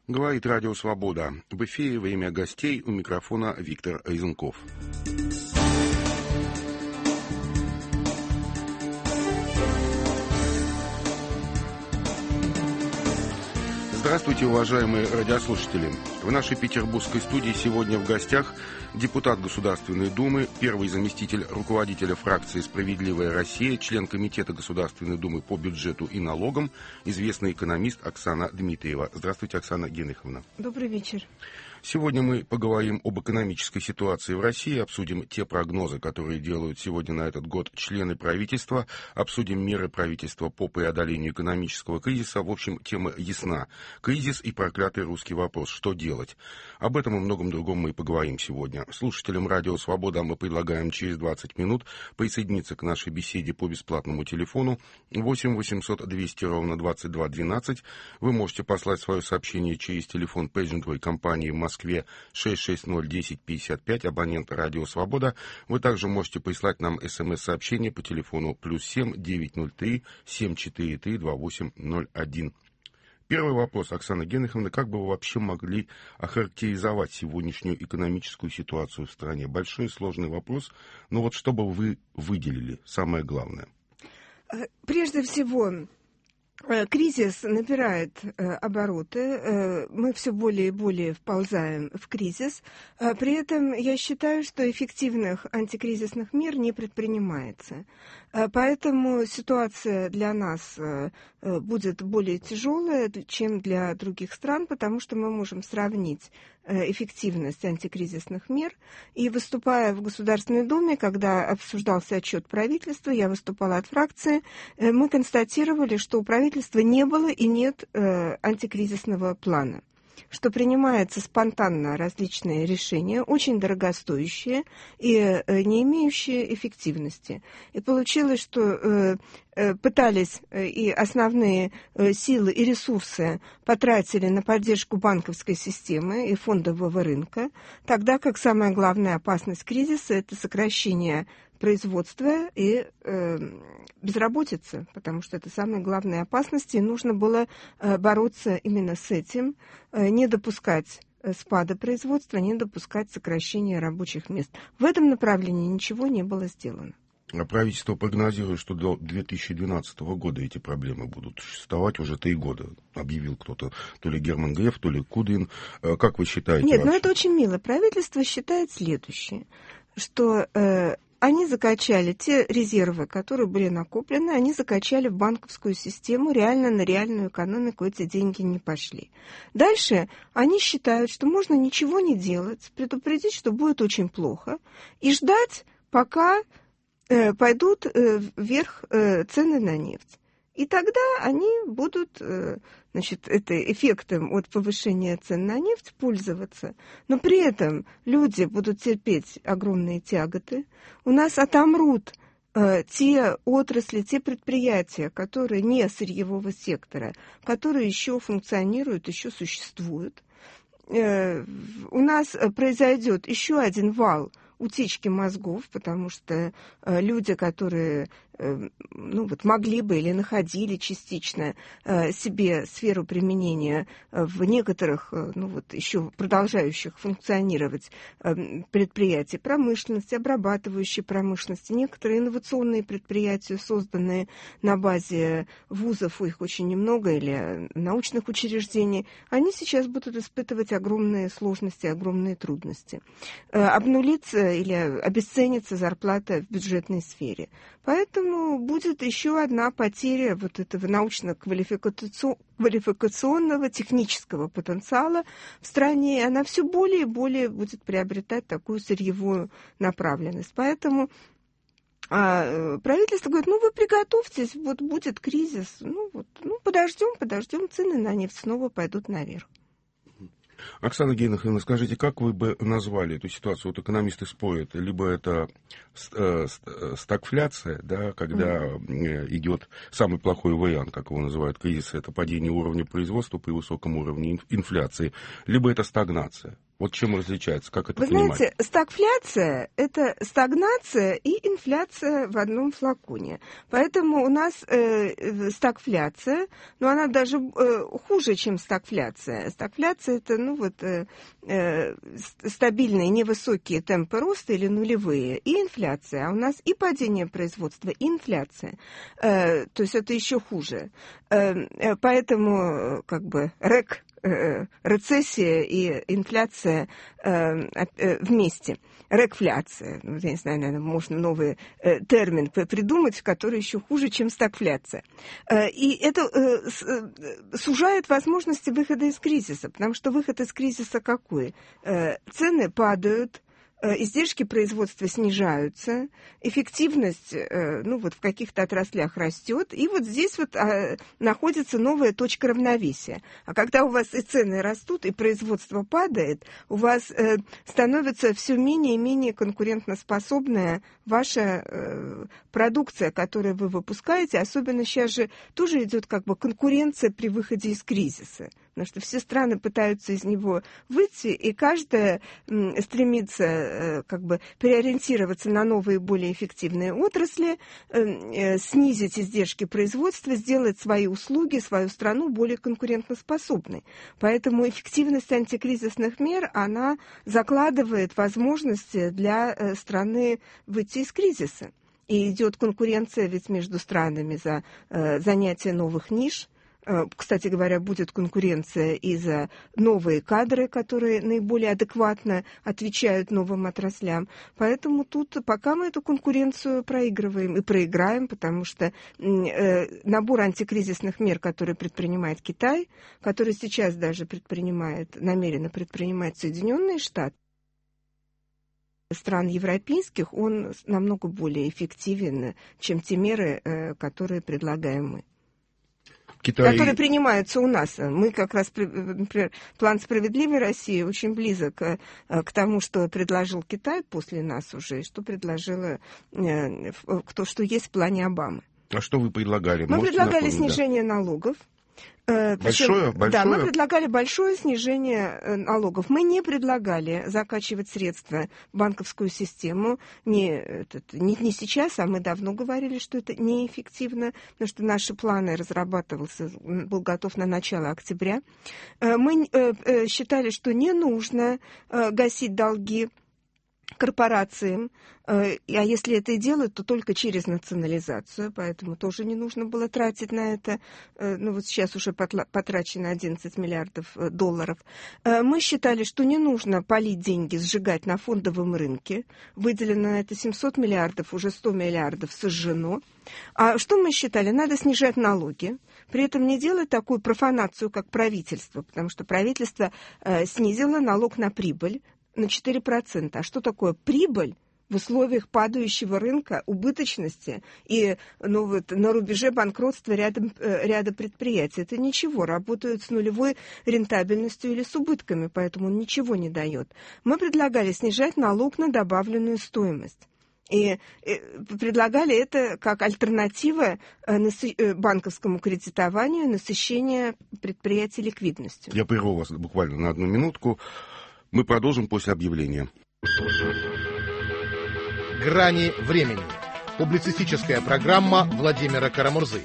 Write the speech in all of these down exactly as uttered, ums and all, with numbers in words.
Говорит Радио Свобода. В эфире «Время гостей», у микрофона Виктор Айзенков. Здравствуйте, уважаемые радиослушатели. В нашей петербургской студии сегодня в гостях депутат Государственной Думы, первый заместитель руководителя фракции «Справедливая Россия», член Комитета Государственной Думы по бюджету и налогам, известный экономист Оксана Дмитриева. Здравствуйте, Оксана Генриховна. Добрый вечер. Сегодня мы поговорим об экономической ситуации в России, обсудим те прогнозы, которые делают сегодня на этот год члены правительства, обсудим меры правительства по преодолению экономического кризиса. В общем, тема ясна. Кризис и проклятый русский вопрос. Что делать? Об этом и многом другом мы и поговорим сегодня. Слушателям Радио Свобода мы предлагаем через двадцать минут присоединиться к нашей беседе по бесплатному телефону восемь восемьсот двести ровно двадцать два двенадцать. Вы можете послать свое сообщение через телефон пейджинговой компании в Москве. В Москве шесть шесть ноль десять пятьдесят пять, абонент Радио Свобода. Вы также можете прислать нам смс-сообщение по телефону плюс семь девятьсот три семьсот четыре три двадцать восемь ноль один. Первый вопрос, Оксана Генриховна, как бы вы вообще могли охарактеризовать сегодняшнюю экономическую ситуацию в стране? Большой сложный вопрос, но вот что бы вы выделили, самое главное? Прежде всего, кризис набирает э, обороты, э, мы все более и более вползаем в кризис. Э, при этом я считаю, что эффективных антикризисных мер не предпринимается. Э, поэтому ситуация для нас э, будет более тяжелая, чем для других стран, потому что мы можем сравнить э, эффективность антикризисных мер. И выступая в Государственной Думе, когда обсуждался отчет правительства, я выступала от фракции, э, мы констатировали, что у правительства правительства не было и нет э, антикризисного плана, что принимаются спонтанно различные решения, очень дорогостоящие и э, не имеющие эффективности. И получилось, что э, э, пытались э, и основные э, силы и ресурсы потратили на поддержку банковской системы и фондового рынка, тогда как самая главная опасность кризиса – это сокращение производства и э, безработица, потому что это самые главные опасности, и нужно было э, бороться именно с этим, э, не допускать спада производства, не допускать сокращения рабочих мест. В этом направлении ничего не было сделано. А правительство прогнозирует, что до две тысячи двенадцатого года эти проблемы будут существовать уже три года, объявил кто-то, то ли Герман Греф, то ли Кудрин. Как вы считаете? Нет, вообще? ну это очень мило. Правительство считает следующее, что э, они закачали те резервы, которые были накоплены, они закачали в банковскую систему, реально на реальную экономику эти деньги не пошли. Дальше они считают, что можно ничего не делать, предупредить, что будет очень плохо, и ждать, пока э, пойдут э, вверх э, цены на нефть. И тогда они будут, значит, это эффектом от повышения цен на нефть пользоваться. Но при этом люди будут терпеть огромные тяготы. У нас отомрут э, те отрасли, те предприятия, которые не сырьевого сектора, которые еще функционируют, еще существуют. Э, у нас произойдет еще один вал утечки мозгов, потому что э, люди, которые э, ну, вот, могли бы или находили частично э, себе сферу применения э, в некоторых, э, ну, вот, еще продолжающих функционировать э, предприятий промышленности, обрабатывающей промышленности, некоторые инновационные предприятия, созданные на базе вузов, их очень немного, или научных учреждений, они сейчас будут испытывать огромные сложности, огромные трудности. Э, обнулиться или обесценится зарплата в бюджетной сфере. Поэтому будет еще одна потеря вот этого научно-квалификационного, технического потенциала в стране, и она все более и более будет приобретать такую сырьевую направленность. Поэтому а, правительство говорит, ну вы приготовьтесь, вот будет кризис, ну, вот, ну подождем, подождем, цены на нефть снова пойдут наверх. Оксана Генриховна, скажите, как вы бы назвали эту ситуацию? Вот экономисты спорят, либо это стагфляция, да, когда mm. идет самый плохой вариант, как его называют, кризис, это падение уровня производства при высоком уровне инфляции, либо это стагнация. Вот чем различается, как это Вы понимать? знаете, стагфляция – это стагнация и инфляция в одном флаконе. Поэтому у нас э, стагфляция, но она даже э, хуже, чем стагфляция. Стагфляция – это ну, вот, э, э, стабильные невысокие темпы роста или нулевые, и инфляция. А у нас и падение производства, и инфляция. Э, то есть это еще хуже. Э, поэтому как бы рэк – рецессия и инфляция э, э, вместе. Рекфляция. Ну, я не знаю, наверное, можно новый э, термин придумать, который еще хуже, чем стагфляция. Э, и это э, с, э, сужает возможности выхода из кризиса, потому что выход из кризиса какой? Э, цены падают, издержки производства снижаются, эффективность ну, вот в каких-то отраслях растет, и вот здесь вот а, находится новая точка равновесия. А когда у вас и цены растут, и производство падает, у вас э, становится все менее и менее конкурентоспособная ваша э, продукция, которую вы выпускаете, особенно сейчас же тоже идет как бы конкуренция при выходе из кризиса. Потому что все страны пытаются из него выйти, и каждая м, стремится э, как бы переориентироваться на новые, более эффективные отрасли, э, э, снизить издержки производства, сделать свои услуги, свою страну более конкурентоспособной. Поэтому эффективность антикризисных мер, она закладывает возможности для э, страны выйти из кризиса. И идет конкуренция ведь между странами за э, занятие новых ниш. Кстати говоря, будет конкуренция и за новые кадры, которые наиболее адекватно отвечают новым отраслям. Поэтому тут пока мы эту конкуренцию проигрываем и проиграем, потому что э, набор антикризисных мер, которые предпринимает Китай, который сейчас даже предпринимает, намеренно предпринимает Соединенные Штаты, стран европейских, он намного более эффективен, чем те меры, э, которые предлагаем мы. Китай... которые принимаются у нас. Мы как раз, например, план «Справедливой России» очень близок к, к тому, что предложил Китай после нас уже, и что предложила, то, что есть в плане Обамы. А что вы предлагали? Мы Можете предлагали напомнить, снижение да? налогов. Большое, Причем, большое? Да, мы предлагали большое снижение налогов. Мы не предлагали закачивать средства в банковскую систему. Не, этот, не, не сейчас, а мы давно говорили, что это неэффективно, потому что наши планы разрабатывался, был готов на начало октября. Мы считали, что не нужно гасить долги корпорациям, а если это и делают, то только через национализацию, поэтому тоже не нужно было тратить на это. Ну вот сейчас уже потрачено одиннадцать миллиардов долларов. Мы считали, что не нужно палить деньги, сжигать на фондовом рынке. Выделено на это семьсот миллиардов, уже сто миллиардов сожжено. А что мы считали? Надо снижать налоги, при этом не делать такую профанацию, как правительство, потому что правительство снизило налог на прибыль на четыре процента. А что такое прибыль в условиях падающего рынка, убыточности и ну, вот, на рубеже банкротства рядом, э, ряда предприятий? Это ничего, работают с нулевой рентабельностью или с убытками, поэтому он ничего не дает. Мы предлагали снижать налог на добавленную стоимость. И предлагали это как альтернатива банковскому кредитованию, насыщение предприятий ликвидностью. Я прерву вас буквально на одну минутку. Мы продолжим после объявления. «Грани времени». Публицистическая программа Владимира Карамурзы.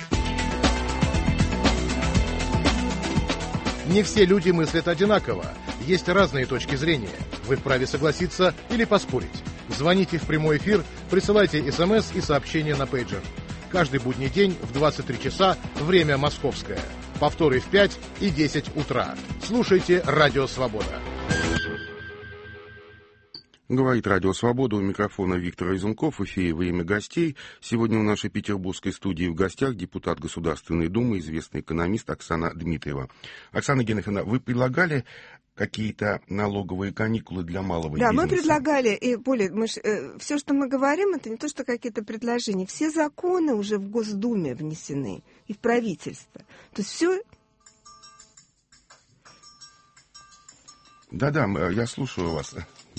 Не все люди мыслят одинаково. Есть разные точки зрения. Вы вправе согласиться или поспорить. Звоните в прямой эфир, присылайте смс и сообщения на пейджер. Каждый будний день в двадцать три часа, время московское. Повторы в пять и десять утра. Слушайте «Радио Свобода». Говорит «Радио Свобода», у микрофона Виктор Изюмков, в эфире «Время гостей». Сегодня в нашей петербургской студии в гостях депутат Государственной Думы, известный экономист Оксана Дмитриева. Оксана Геннадьевна, вы предлагали какие-то налоговые каникулы для малого да, бизнеса? Да, мы предлагали, и более, мы, э, все, что мы говорим, это не то, что какие-то предложения. Все законы уже в Госдуме внесены и в правительство. То есть все... Да-да, я слушаю вас.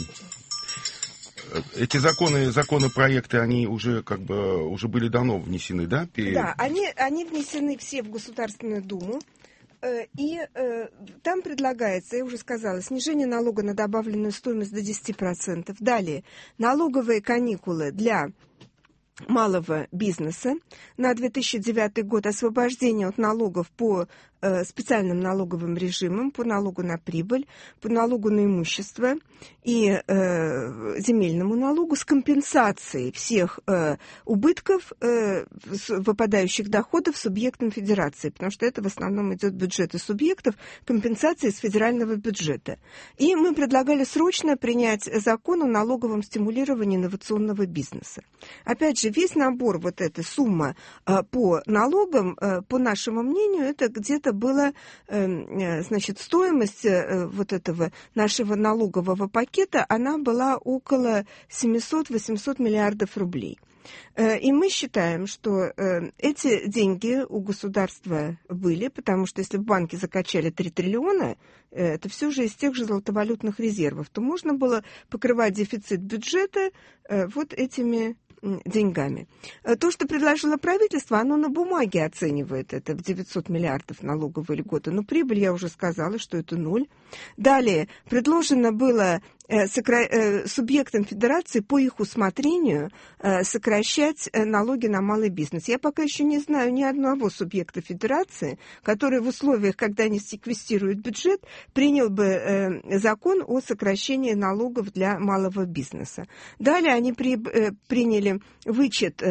Эти законы, законопроекты, они уже как бы уже были давно внесены, да? Перед... Да, они, они внесены все в Государственную Думу. И э, там предлагается, я уже сказала, снижение налога на добавленную стоимость до десять процентов. Далее, налоговые каникулы для малого бизнеса на две тысячи девятый год, освобождение от налогов по э, специальным налоговым режимам, по налогу на прибыль, по налогу на имущество и э, земельному налогу с компенсацией всех э, убытков, э, выпадающих доходов субъектам федерации, потому что это в основном идет бюджеты субъектов, компенсации из федерального бюджета. И мы предлагали срочно принять закон о налоговом стимулировании инновационного бизнеса. Опять же, весь набор, вот эта сумма э, по налогам, э, по нашему мнению, это где-то была, э, значит, стоимость э, вот этого нашего налогового пакета, она была около семьсот-восемьсот миллиардов рублей. Э, и мы считаем, что э, эти деньги у государства были, потому что если бы банки закачали три триллиона, э, это все же из тех же золотовалютных резервов, то можно было покрывать дефицит бюджета э, вот этими деньгами. То, что предложило правительство, оно на бумаге оценивает это в девятьсот миллиардов налоговой льготы, но прибыль, я уже сказала, что это ноль. Далее, предложено было субъектам федерации по их усмотрению сокращать налоги на малый бизнес. Я пока еще не знаю ни одного субъекта федерации, который в условиях, когда они секвестируют бюджет, принял бы закон о сокращении налогов для малого бизнеса. Далее они при, приняли вычет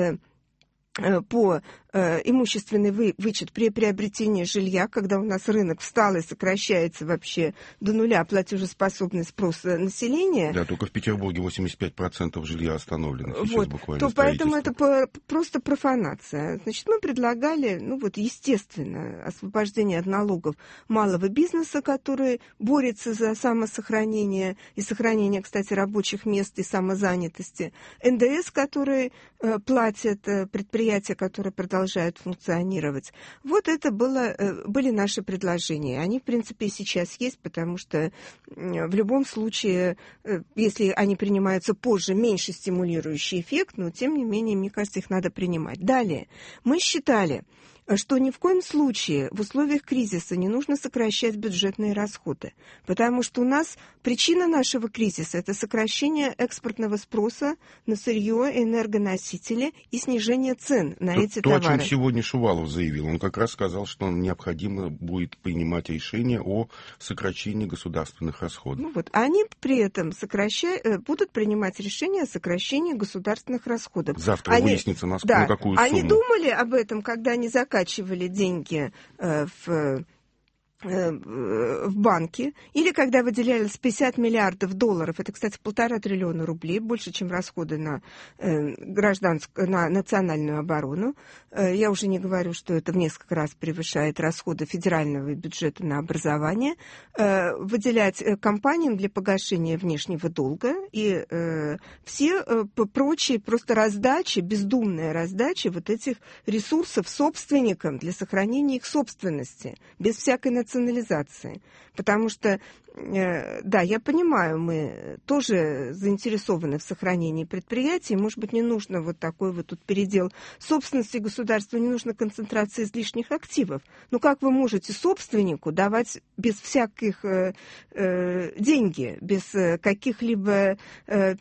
по э, имущественный вы, вычет при приобретении жилья, когда у нас рынок встал и сокращается вообще до нуля платежеспособный спрос населения. Да, только в Петербурге восемьдесят пять процентов жилья остановлено сейчас вот, буквально. То поэтому это по, просто профанация. Значит, мы предлагали, ну вот, естественно, освобождение от налогов малого бизнеса, который борется за самосохранение и сохранение, кстати, рабочих мест и самозанятости. эн дэ эс, который э, платят э, предприятия, которые продолжают функционировать. Вот это было, были наши предложения. Они, в принципе, и сейчас есть, потому что в любом случае, если они принимаются позже, меньше стимулирующий эффект, но, тем не менее, мне кажется, их надо принимать. Далее, мы считали, что ни в коем случае в условиях кризиса не нужно сокращать бюджетные расходы, потому что у нас причина нашего кризиса – это сокращение экспортного спроса на сырье, энергоносители и снижение цен на то, эти то, товары. То, о чем сегодня Шувалов заявил, он как раз сказал, что необходимо будет принимать решение о сокращении государственных расходов. Ну вот, они при этом сокращают, будут принимать решение о сокращении государственных расходов. Завтра они, выяснится, на, да, на какую они сумму. Они думали об этом, когда они заканчивали Закачивали деньги э, в, э, в банки, или когда выделялись пятьдесят миллиардов долларов, это, кстати, полтора триллиона рублей, больше, чем расходы на, э, гражданскую, на национальную оборону. Э, я уже не говорю, что это в несколько раз превышает расходы федерального бюджета на образование. Э, выделять компаниям для погашения внешнего долга и э, все э, прочие просто раздачи, бездумная раздача вот этих ресурсов собственникам для сохранения их собственности, без всякой национализации. Потому что, э, да, я понимаю, мы тоже заинтересованы в сохранении предприятий, может быть, не нужно вот такой вот тут передел собственности государства, не нужно концентрация излишних активов. Но как вы можете собственнику давать без всяких э, э, деньги, без э, каких-либо э,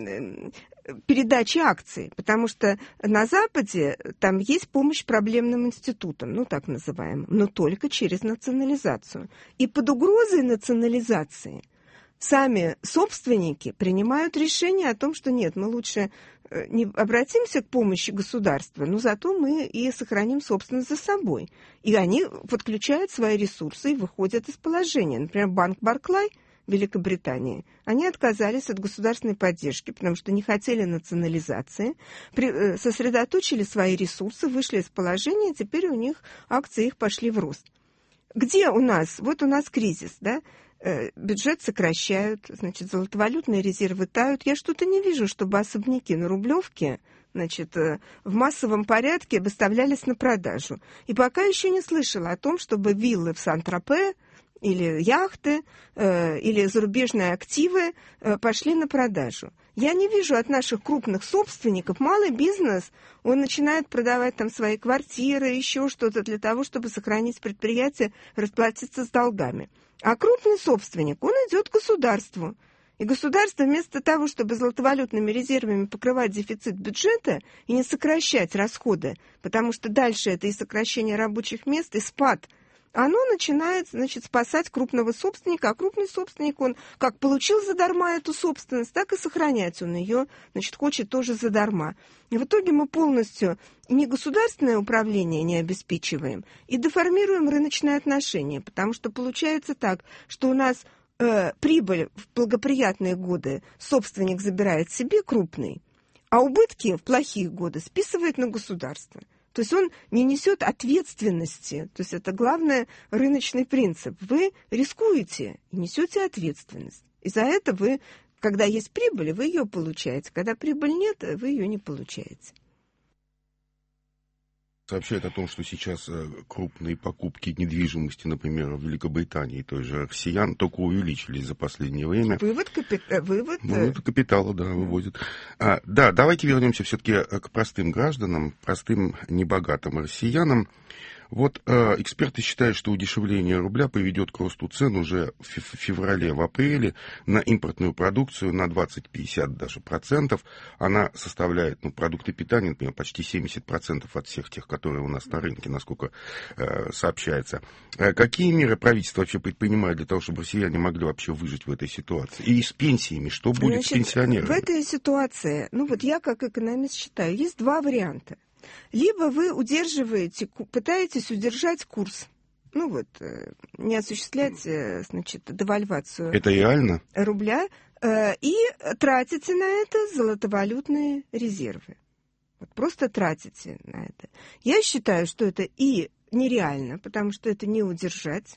передачи акций, потому что на Западе там есть помощь проблемным институтам, ну так называемым, но только через национализацию. И под угрозой национализации сами собственники принимают решение о том, что нет, мы лучше не обратимся к помощи государства, но зато мы и сохраним собственность за собой. И они подключают свои ресурсы и выходят из положения. Например, банк Барклай Великобритании, они отказались от государственной поддержки, потому что не хотели национализации, при, сосредоточили свои ресурсы, вышли из положения, и теперь у них акции их пошли в рост. Где у нас? Вот у нас кризис, да? Бюджет сокращают, значит, золотовалютные резервы тают. Я что-то не вижу, чтобы особняки на Рублевке, значит, в массовом порядке выставлялись на продажу. И пока еще не слышала о том, чтобы виллы в Сан-Тропе или яхты, э, или зарубежные активы э, пошли на продажу. Я не вижу от наших крупных собственников, малый бизнес, он начинает продавать там свои квартиры, еще что-то для того, чтобы сохранить предприятие, расплатиться с долгами. А крупный собственник, он идет к государству. И государство вместо того, чтобы золотовалютными резервами покрывать дефицит бюджета и не сокращать расходы, потому что дальше это и сокращение рабочих мест, и спад, оно начинает, значит, спасать крупного собственника, а крупный собственник, он как получил задарма эту собственность, так и сохранять он ее, значит, хочет тоже задарма. И в итоге мы полностью не государственное управление не обеспечиваем и деформируем рыночные отношения, потому что получается так, что у нас э, прибыль в благоприятные годы собственник забирает себе крупный, а убытки в плохие годы списывает на государство. То есть он не несет ответственности. То есть это главный рыночный принцип. Вы рискуете и несете ответственность. И за это вы, когда есть прибыль, вы ее получаете. Когда прибыль нет, вы ее не получаете. Сообщает о том, что сейчас крупные покупки недвижимости, например, в Великобритании, той же россиян, только увеличились за последнее время. Вывод, капи... Вывод... Вывод капитала, да, выводит. А, да, давайте вернемся все-таки к простым гражданам, простым небогатым россиянам. Вот э, эксперты считают, что удешевление рубля приведет к росту цен уже в феврале, в апреле на импортную продукцию на двадцать-пятьдесят даже процентов. Она составляет, ну, продукты питания, например, почти семьдесят процентов от всех тех, которые у нас на рынке, насколько э, сообщается. Э, какие меры правительство вообще предпринимает для того, чтобы россияне могли вообще выжить в этой ситуации? И с пенсиями, что будет Значит, с пенсионерами? В этой ситуации, ну вот я как экономист считаю, есть два варианта. Либо вы удерживаете, пытаетесь удержать курс, ну вот, не осуществлять, значит, девальвацию это реально? Рубля, и тратите на это золотовалютные резервы. Вот просто тратите на это. Я считаю, что это и нереально, потому что это не удержать,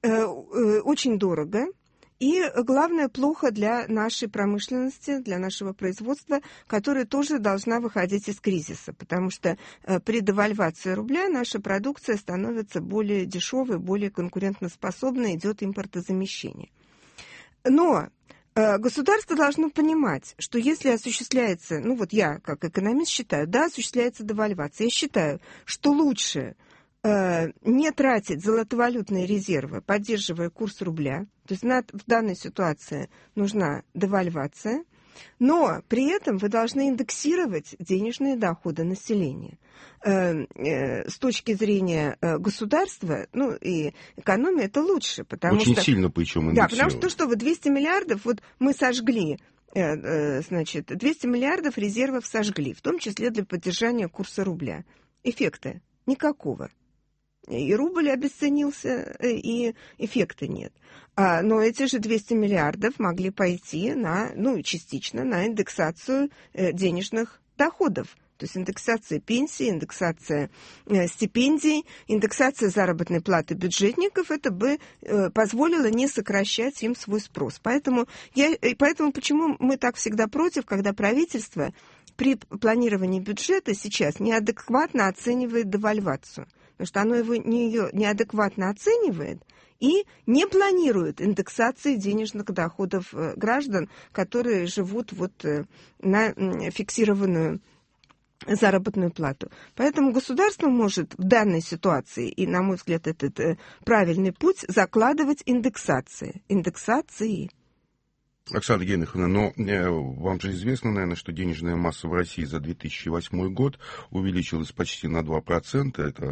очень дорого. И, главное, плохо для нашей промышленности, для нашего производства, которая тоже должна выходить из кризиса, потому что при девальвации рубля наша продукция становится более дешевой, более конкурентоспособной, идет импортозамещение. Но государство должно понимать, что если осуществляется, ну вот я как экономист считаю, да, осуществляется девальвация, я считаю, что лучше не тратить золотовалютные резервы, поддерживая курс рубля. То есть в данной ситуации нужна девальвация, но при этом вы должны индексировать денежные доходы населения. С точки зрения государства, ну и экономии, это лучше. Потому Очень что, сильно причем индексировать. Да, потому что, что вы двести миллиардов, вот мы сожгли, значит, двести миллиардов резервов сожгли, в том числе для поддержания курса рубля. Эффекта никакого. И рубль обесценился, и эффекта нет. А, но эти же двести миллиардов могли пойти на, ну, частично на индексацию э, денежных доходов. То есть индексация пенсий, индексация э, стипендий, индексация заработной платы бюджетников, это бы э, позволило не сокращать им свой спрос. Поэтому, я, поэтому почему мы так всегда против, когда правительство при планировании бюджета сейчас неадекватно оценивает девальвацию. Потому что оно его не, ее неадекватно оценивает и не планирует индексации денежных доходов граждан, которые живут вот на фиксированную заработную плату. Поэтому государство может в данной ситуации, и, на мой взгляд, это правильный путь, закладывать индексации. Индексации. Оксана Генриховна, но э, вам же известно, наверное, что денежная масса в России за две тысячи восьмой год увеличилась почти на два процента. Это,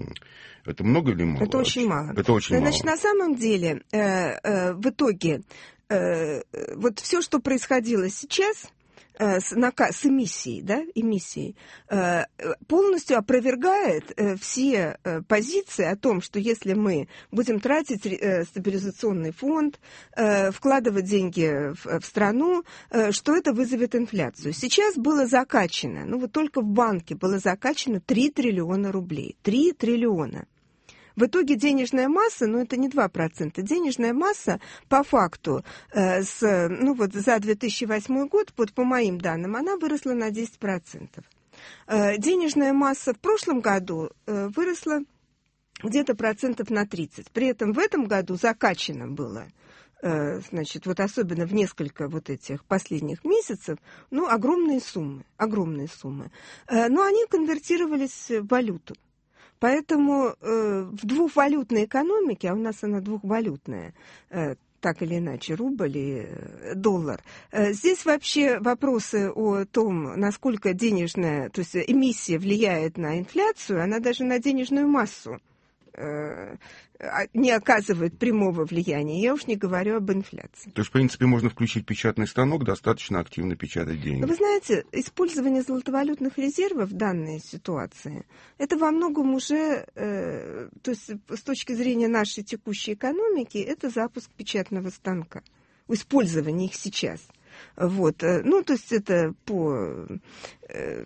это много или мало? Это очень мало. Это очень Значит, мало. На самом деле, э, э, в итоге, э, вот все, что происходило сейчас с, с эмиссией, да, эмиссией, полностью опровергает все позиции о том, что если мы будем тратить стабилизационный фонд, вкладывать деньги в, в страну, что это вызовет инфляцию. Сейчас было закачано, ну вот только в банке было закачано три триллиона рублей. три триллиона. В итоге денежная масса, ну это не два процента, денежная масса по факту э, с, ну вот за две тысячи восьмой год, вот по моим данным, она выросла на десять процентов. Э, денежная масса в прошлом году э, выросла где-то процентов на тридцать. При этом в этом году закачано было, значит, вот особенно в несколько вот этих последних месяцев, ну, огромные суммы, огромные суммы. Но они конвертировались в валюту. Поэтому в двухвалютной экономике, а у нас она двухвалютная, так или иначе, рубль и доллар. Здесь вообще вопросы о том, насколько денежная, то есть эмиссия влияет на инфляцию, она даже на денежную массу не оказывает прямого влияния. Я уж не говорю об инфляции. То есть, в принципе, можно включить печатный станок, достаточно активно печатать деньги. Но вы знаете, использование золотовалютных резервов в данной ситуации, это во многом уже, э, то есть с точки зрения нашей текущей экономики, это запуск печатного станка. Использование их сейчас. Вот. Ну, то есть это по... Э,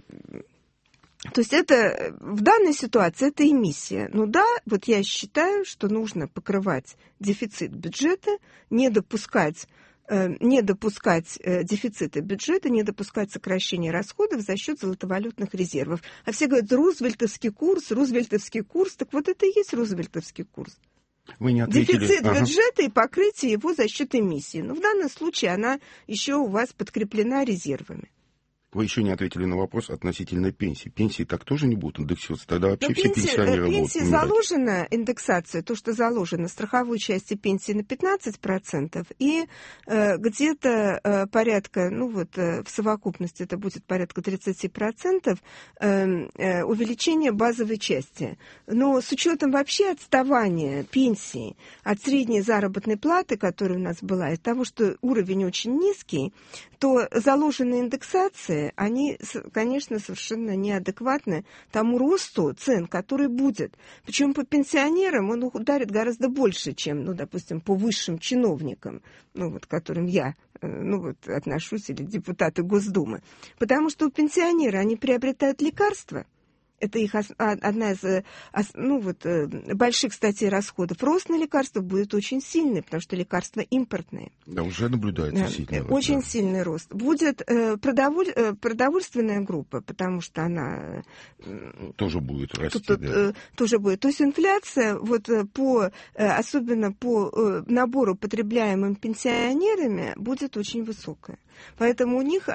То есть это в данной ситуации это эмиссия. Ну да, вот я считаю, что нужно покрывать дефицит бюджета, не допускать, э, не допускать э, дефицита бюджета, не допускать сокращения расходов за счет золотовалютных резервов. А все говорят, рузвельтовский курс, рузвельтовский курс. Так вот это и есть рузвельтовский курс. Вы не ответили. Дефицит ага. бюджета и покрытие его за счет эмиссии. Но в данном случае она еще у вас подкреплена резервами. Вы еще не ответили на вопрос относительно пенсий. Пенсии так тоже не будут индексироваться? Тогда вообще Но все пенсии, пенсионеры пенсии будут умирать. заложена индексация, то, что заложено, страховой части пенсии на пятнадцать процентов и э, где-то э, порядка, ну вот э, в совокупности это будет порядка тридцать процентов э, э, увеличения базовой части. Но с учетом вообще отставания пенсии от средней заработной платы, которая у нас была, и того, что уровень очень низкий, то заложенные индексации, они, конечно, совершенно неадекватны тому росту цен, который будет. Причем по пенсионерам он ударит гораздо больше, чем, ну, допустим, по высшим чиновникам, ну, вот, к которым я ну, вот, отношусь, или депутаты Госдумы. Потому что у пенсионеров они приобретают лекарства. Это их одна из ну, вот, больших статей расходов. Рост на лекарства будет очень сильный, потому что лекарства импортные. Да, уже наблюдается сильный рост. Очень да. сильный рост. Будет продоволь... продовольственная группа, потому что она... Тоже будет расти. Тут, да. Тоже будет. То есть инфляция, вот по, особенно по набору, потребляемым пенсионерами, будет очень высокая. Поэтому у них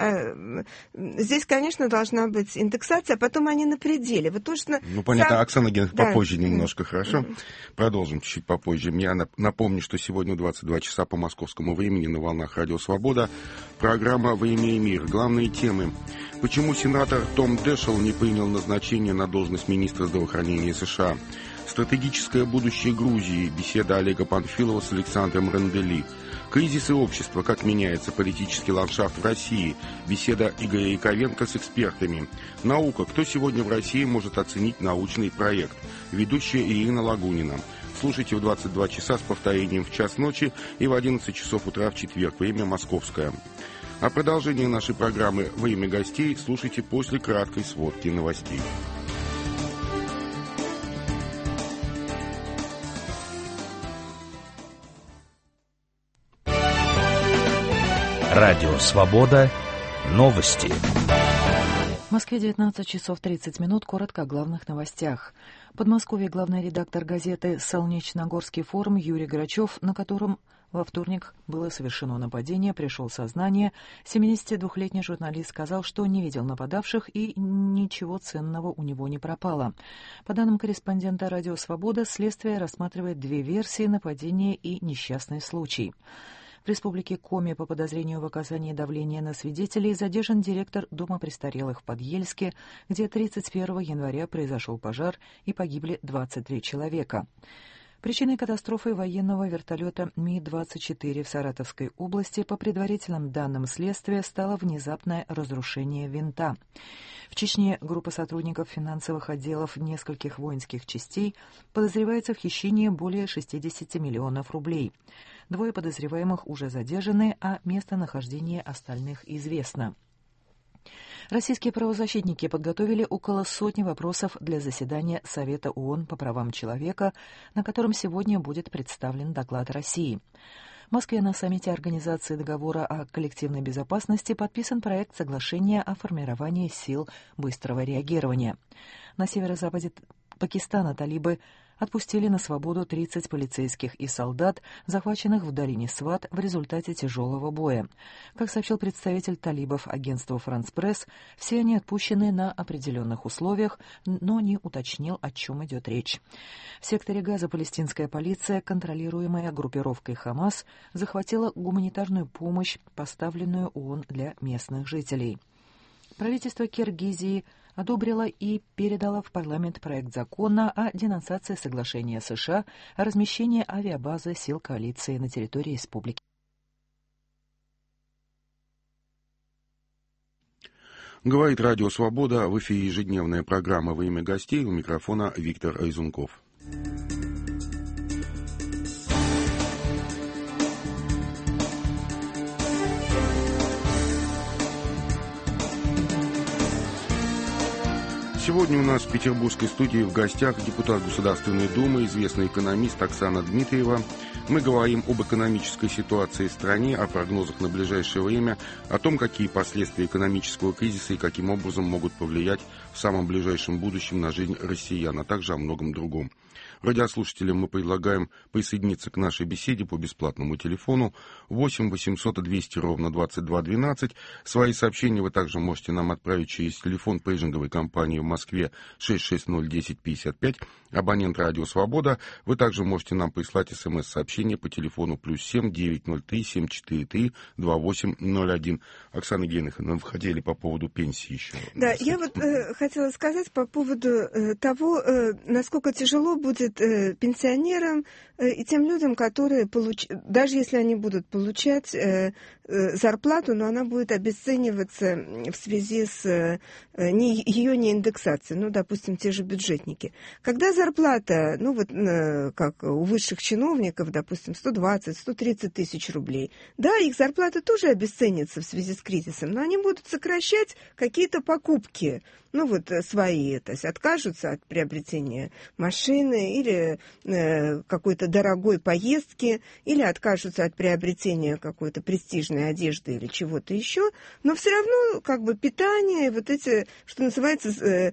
здесь, конечно, должна быть индексация, а потом они на пределе. Вот точно ну, понятно. сам... Оксана Геннадьевна, да. попозже немножко, хорошо? Продолжим чуть-чуть попозже. Я напомню, что сегодня в двадцать два часа по московскому времени на волнах Радио Свобода программа «Во имя и мир». Главные темы. Почему сенатор Том Дэшел не принял назначение на должность министра здравоохранения США? Стратегическое будущее Грузии. Беседа Олега Панфилова с Александром Рандели. Кризис и общество. Как меняется политический ландшафт в России. Беседа Игоря Яковенко с экспертами. Наука. Кто сегодня в России может оценить научный проект? Ведущая Ирина Лагунина. Слушайте в двадцать два часа с повторением в час ночи и в одиннадцать часов утра в четверг. Время московское. А продолжение нашей программы «Во имя гостей» слушайте после краткой сводки новостей. Радио «Свобода». Новости. В Москве девятнадцать часов тридцать минут. Коротко о главных новостях. В Подмосковье главный редактор газеты «Солнечногорский форум» Юрий Грачев, на котором во вторник было совершено нападение, пришел в сознание. семидесятидвухлетний журналист сказал, что не видел нападавших и ничего ценного у него не пропало. По данным корреспондента «Радио Свобода», следствие рассматривает две версии нападения и несчастный случай. В республике Коми по подозрению в оказании давления на свидетелей задержан директор Дома престарелых в Подъельске, где тридцать первого января произошел пожар и погибли двадцать три человека. Причиной катастрофы военного вертолета Ми двадцать четыре в Саратовской области по предварительным данным следствия стало внезапное разрушение винта. В Чечне группа сотрудников финансовых отделов нескольких воинских частей подозревается в хищении более шестидесяти миллионов рублей. Двое подозреваемых уже задержаны, а местонахождение остальных известно. Российские правозащитники подготовили около сотни вопросов для заседания Совета ООН по правам человека, на котором сегодня будет представлен доклад России. В Москве на саммите Организации договора о коллективной безопасности подписан проект соглашения о формировании сил быстрого реагирования. На северо-западе Пакистана талибы отпустили на свободу тридцать полицейских и солдат, захваченных в долине Сват в результате тяжелого боя. Как сообщил представитель талибов агентству «Франс Пресс», все они отпущены на определенных условиях, но не уточнил, о чем идет речь. В секторе Газа палестинская полиция, контролируемая группировкой «Хамас», захватила гуманитарную помощь, поставленную ООН для местных жителей. Правительство Киргизии одобрила и передала в парламент проект закона о денонсации соглашения США о размещении авиабазы сил коалиции на территории республики. Говорит Радио Свобода. В эфире ежедневная программа «Во имя гостей». У микрофона Виктор Айзунков. Сегодня у нас в петербургской студии в гостях депутат Государственной Думы, известный экономист Оксана Дмитриева. Мы говорим об экономической ситуации в стране, о прогнозах на ближайшее время, о том, какие последствия экономического кризиса и каким образом могут повлиять в самом ближайшем будущем на жизнь россиян, а также о многом другом. Радиослушателям мы предлагаем присоединиться к нашей беседе по бесплатному телефону восемь восемьсот двести ровно двадцать два двенадцать. Свои сообщения вы также можете нам отправить через телефон пейджинговой компании в Москве шесть шесть ноль десять пятьдесят пять, абонент Радио Свобода. Вы также можете нам прислать смс-сообщение по телефону плюс семь девятьсот три семь четыре три два восемь ноль один. Оксана Генриховна, вы хотели по поводу пенсии еще. Да, я вот э, хотела сказать по поводу э, того, э, насколько тяжело будет пенсионерам и тем людям, которые, получ... даже если они будут получать э, э, зарплату, но она будет обесцениваться в связи с э, не, ее не индексацией, ну, допустим, те же бюджетники. Когда зарплата, ну, вот э, как у высших чиновников, допустим, сто двадцать - сто тридцать тысяч рублей, да, их зарплата тоже обесценится в связи с кризисом, но они будут сокращать какие-то покупки, ну, вот свои, то есть откажутся от приобретения машины или э, какой-то дорогой поездки, или откажутся от приобретения какой-то престижной одежды или чего-то еще, но все равно как бы питание, вот эти, что называется, э,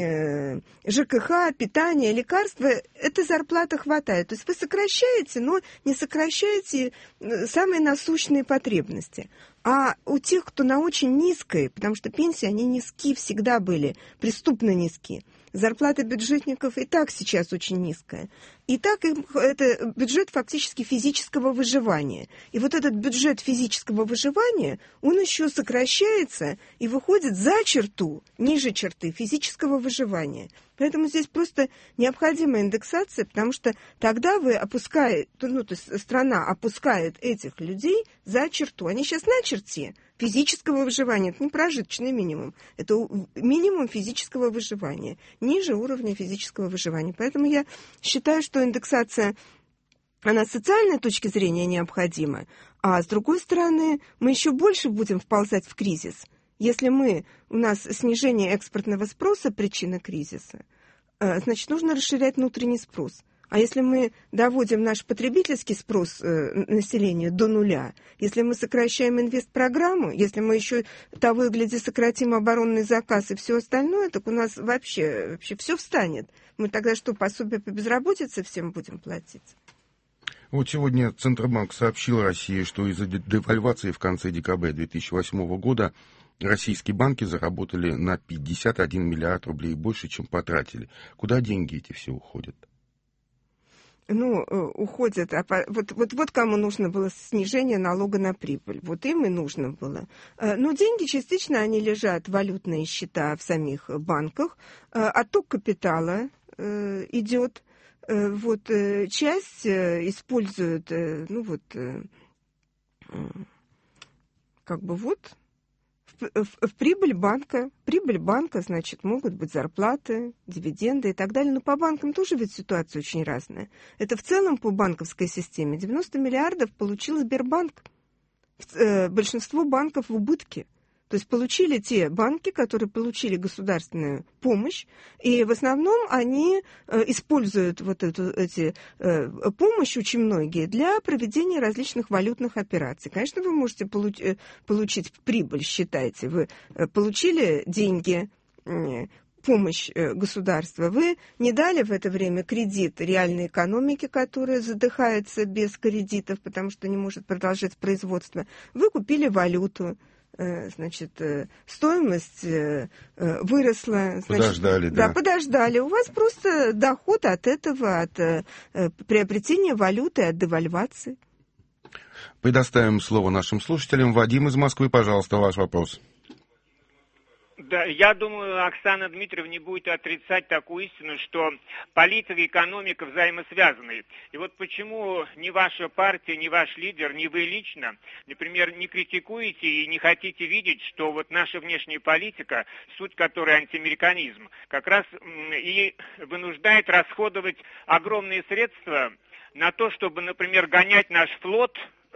э, ЖКХ, питание, лекарства, этой зарплаты хватает. То есть вы сокращаете, но не сокращаете самые насущные потребности. А у тех, кто на очень низкой, потому что пенсии, они низки всегда были, преступно низки. Зарплата бюджетников и так сейчас очень низкая. И так это бюджет фактически физического выживания. И вот этот бюджет физического выживания, он еще сокращается и выходит за черту, ниже черты физического выживания. Поэтому здесь просто необходима индексация, потому что тогда вы опускаете, ну, то есть страна опускает этих людей за черту. Они сейчас на черте физического выживания. Это не прожиточный минимум. Это минимум физического выживания. Ниже уровня физического выживания. Поэтому я считаю, что индексация, она с социальной точки зрения необходима. А с другой стороны, мы еще больше будем вползать в кризис. Если мы, у нас снижение экспортного спроса причина кризиса, значит, нужно расширять внутренний спрос. А если мы доводим наш потребительский спрос населения до нуля, если мы сокращаем инвестпрограмму, если мы еще того и гляди сократим оборонный заказ и все остальное, так у нас вообще, вообще все встанет. Мы тогда что, пособие по безработице всем будем платить? Вот сегодня Центробанк сообщил России, что из-за девальвации в конце декабря две тысячи восьмого года российские банки заработали на пятьдесят один миллиард рублей больше, чем потратили. Куда деньги эти все уходят? Ну, уходят, а вот, вот, вот кому нужно было снижение налога на прибыль, вот им и нужно было. Но деньги частично, они лежат, валютные счета в самих банках, отток капитала идет, вот часть используют, ну вот, как бы вот, В, в, в прибыль банка, прибыль банка, значит, могут быть зарплаты, дивиденды и так далее. Но по банкам тоже ведь ситуация очень разная. Это в целом по банковской системе девяносто миллиардов получил Сбербанк. Э, большинство банков в убытке. То есть получили те банки, которые получили государственную помощь, и в основном они э, используют вот эту эти, э, помощь, очень многие, для проведения различных валютных операций. Конечно, вы можете получ, э, получить прибыль, считайте. Вы э, получили деньги, э, помощь государства. Вы не дали в это время кредит реальной экономике, которая задыхается без кредитов, потому что не может продолжать производство. Вы купили валюту. Значит, стоимость выросла. Значит, подождали, да. Да, подождали. У вас просто доход от этого, от приобретения валюты, от девальвации. Предоставим слово нашим слушателям. Вадим из Москвы, пожалуйста, ваш вопрос. Да, я думаю, Оксана Дмитриевна не будет отрицать такую истину, что политика и экономика взаимосвязаны. И вот почему ни ваша партия, ни ваш лидер, ни вы лично, например, не критикуете и не хотите видеть, что вот наша внешняя политика, суть которой антиамериканизм, как раз и вынуждает расходовать огромные средства на то, чтобы, например, гонять наш флот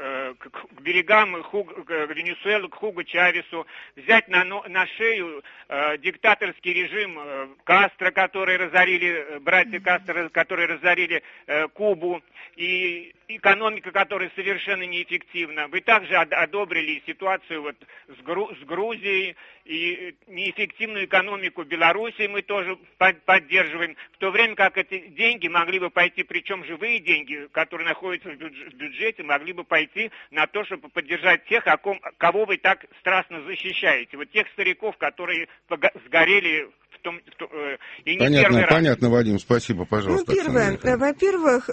к берегам Хуг, к Венесуэлы, к Хуго Чавесу, взять на, на шею э, диктаторский режим э, Кастро, которые разорили, братья Кастро, которые разорили э, Кубу, и экономика, которая совершенно неэффективна. Вы также одобрили ситуацию вот с, Гру, с Грузией, и неэффективную экономику Белоруссии мы тоже под, поддерживаем, в то время как эти деньги могли бы пойти, причем живые деньги, которые находятся в бюджете, могли бы пойти на то, чтобы поддержать тех, о ком, кого вы так страстно защищаете. Вот тех стариков, которые сгорели в том, в том, э, и не понятно, первый раз. Понятно, Вадим, спасибо, пожалуйста. Ну, первое, во-первых,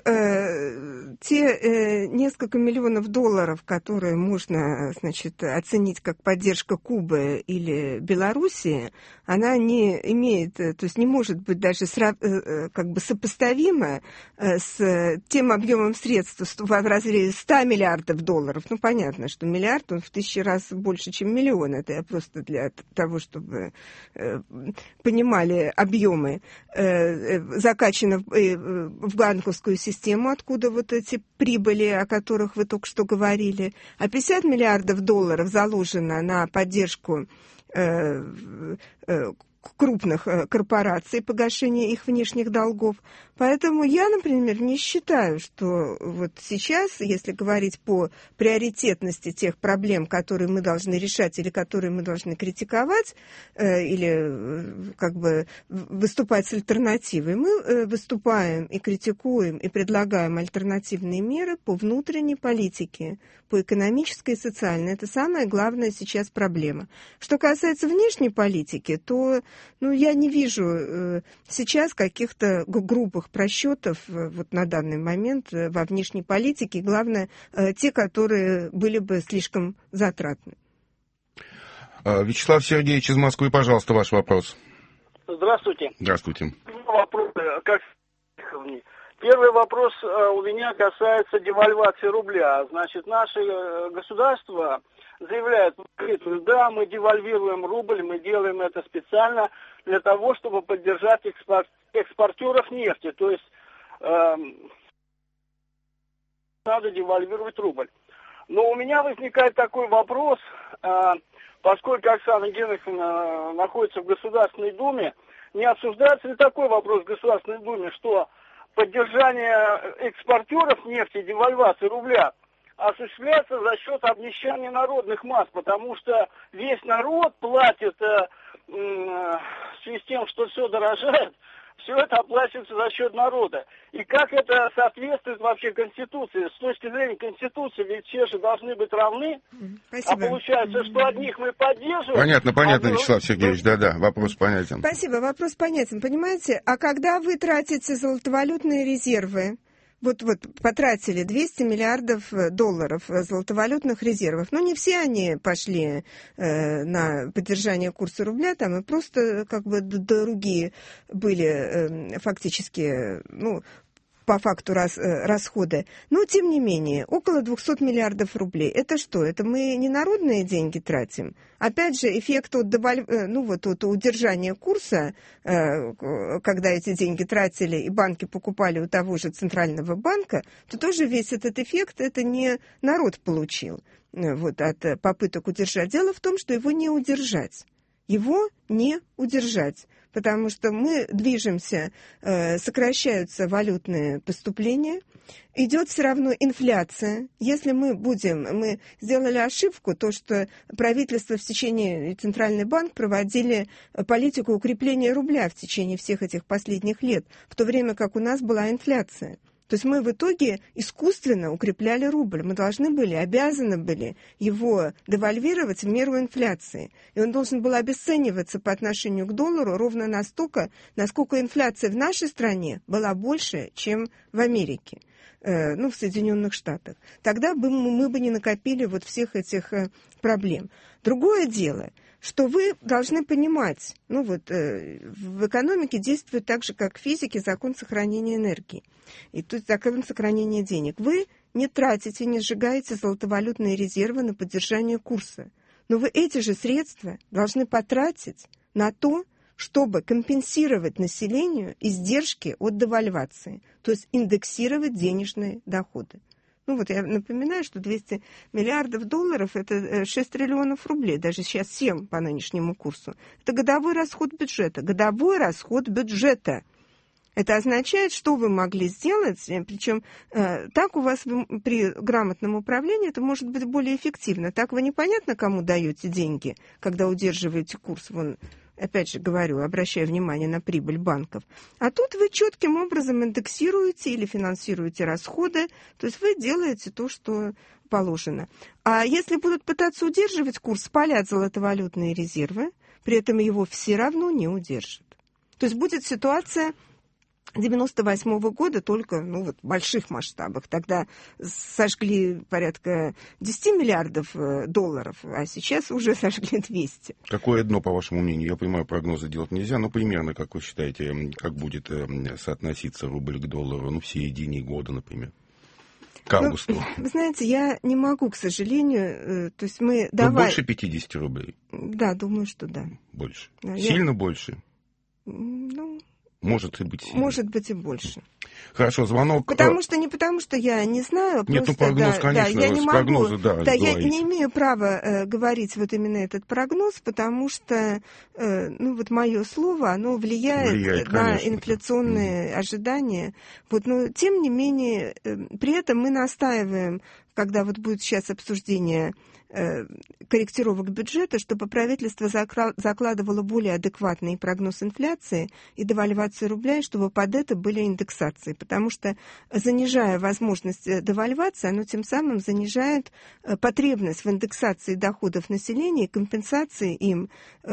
э, те э, несколько миллионов долларов, которые можно, значит, оценить как поддержка Кубы или Белоруссии, она не имеет, то есть не может быть даже сра- э, как бы сопоставима э, с тем объемом средств в разрезе ста миллиардов долларов. Ну, понятно, что миллиард, он в тысячи раз больше, чем миллион. Это я просто для того, чтобы э, понимали объемы, э, закачано в, э, в банковскую систему, откуда вот эти прибыли, о которых вы только что говорили. А пятьдесят миллиардов долларов заложено на поддержку э, э, крупных корпораций, погашение их внешних долгов. Поэтому я, например, не считаю, что вот сейчас, если говорить по приоритетности тех проблем, которые мы должны решать или которые мы должны критиковать, э, или э, как бы выступать с альтернативой, мы э, выступаем и критикуем, и предлагаем альтернативные меры по внутренней политике, по экономической и социальной. Это самая главная сейчас проблема. Что касается внешней политики, то ну, я не вижу э, сейчас каких-то грубых просчетов э, вот на данный момент э, во внешней политике. Главное, э, те, которые были бы слишком затратны. Вячеслав Сергеевич из Москвы, пожалуйста, ваш вопрос. Здравствуйте. Здравствуйте. Вопрос, как... Первый вопрос у меня касается девальвации рубля. Значит, наше государство заявляет, да, мы девальвируем рубль, мы делаем это специально для того, чтобы поддержать экспорт, экспортеров нефти. То есть э, надо девальвировать рубль. Но у меня возникает такой вопрос, э, поскольку Оксана Генриховна находится в Государственной Думе, не обсуждается ли такой вопрос в Государственной Думе, что поддержание экспортеров нефти, девальвации рубля осуществляется за счет обнищания народных масс, потому что весь народ платит э, э, в связи с тем, что все дорожает, все это оплачивается за счет народа. И как это соответствует вообще Конституции? С точки зрения Конституции, ведь все же должны быть равны. Спасибо. А получается, что одних мы поддерживаем. Понятно, понятно, а Вячеслав Сергеевич, да-да, вопрос понятен. Спасибо, вопрос понятен. Понимаете, а когда вы тратите золотовалютные резервы, Вот, вот потратили двести миллиардов долларов золотовалютных резервов. Но не все они пошли э, на поддержание курса рубля, там и просто как бы другие были э, фактически, ну, по факту рас, расходы. Но, тем не менее, около двести миллиардов рублей. Это что? Это мы не народные деньги тратим? Опять же, эффект от, ну, вот, от удержания курса, когда эти деньги тратили и банки покупали у того же Центрального банка, то тоже весь этот эффект это не народ получил вот, от попыток удержать. Дело в том, что его не удержать. Его не удержать. потому что мы движемся, э, сокращаются валютные поступления, идет все равно инфляция. Если мы будем, мы сделали ошибку, то, что правительство в течение, Центральный банк проводили политику укрепления рубля в течение всех этих последних лет, в то время как у нас была инфляция. То есть мы в итоге искусственно укрепляли рубль. Мы должны были, обязаны были его девальвировать в меру инфляции. И он должен был обесцениваться по отношению к доллару ровно настолько, насколько инфляция в нашей стране была больше, чем в Америке, э, ну, в Соединенных Штатах. Тогда бы мы, мы бы не накопили вот всех этих э, проблем. Другое дело, что вы должны понимать, ну вот э, в экономике действует так же, как в физике, закон сохранения энергии. И тут закон сохранения денег. Вы не тратите, не сжигаете золотовалютные резервы на поддержание курса. Но вы эти же средства должны потратить на то, чтобы компенсировать населению издержки от девальвации, то есть индексировать денежные доходы. Ну вот я напоминаю, что двести миллиардов долларов – это шесть триллионов рублей, даже сейчас семь по нынешнему курсу. Это годовой расход бюджета. Годовой расход бюджета. Это означает, что вы могли сделать, причем э, так у вас при грамотном управлении это может быть более эффективно. Так вы непонятно, кому даете деньги, когда удерживаете курс. Вон, опять же говорю, обращаю внимание на прибыль банков. А тут вы четким образом индексируете или финансируете расходы, то есть вы делаете то, что положено. А если будут пытаться удерживать курс, спалят золотовалютные резервы, при этом его все равно не удержат. То есть будет ситуация девяносто восьмого года только ну, вот, в больших масштабах. Тогда сожгли порядка десять миллиардов долларов, а сейчас уже сожгли двести. Какое дно, по вашему мнению? Я понимаю, прогнозы делать нельзя, но примерно, как вы считаете, как будет соотноситься рубль к доллару, ну, в середине года, например? К августу. Ну, вы знаете, я не могу, к сожалению, то есть мы... Ну, давай... больше пятьдесят рублей? Да, думаю, что да. Больше? Да, Сильно я... больше? Ну... Может и быть сильно. Может быть и больше. Хорошо, звонок... Потому что не потому, что я не знаю, Нет, просто... ну прогноз, да, конечно, да, я не могу, прогнозы, да, да, я говорите. не имею права э, говорить вот именно этот прогноз, потому что, э, ну, вот мое слово, оно влияет, влияет на конечно. инфляционные mm. ожидания. Вот, но, тем не менее, э, при этом мы настаиваем, когда вот будет сейчас обсуждение корректировок бюджета, чтобы правительство закладывало более адекватный прогноз инфляции и девальвации рубля, и чтобы под это были индексации. Потому что, занижая возможность девальвации, оно тем самым занижает потребность в индексации доходов населения и компенсации им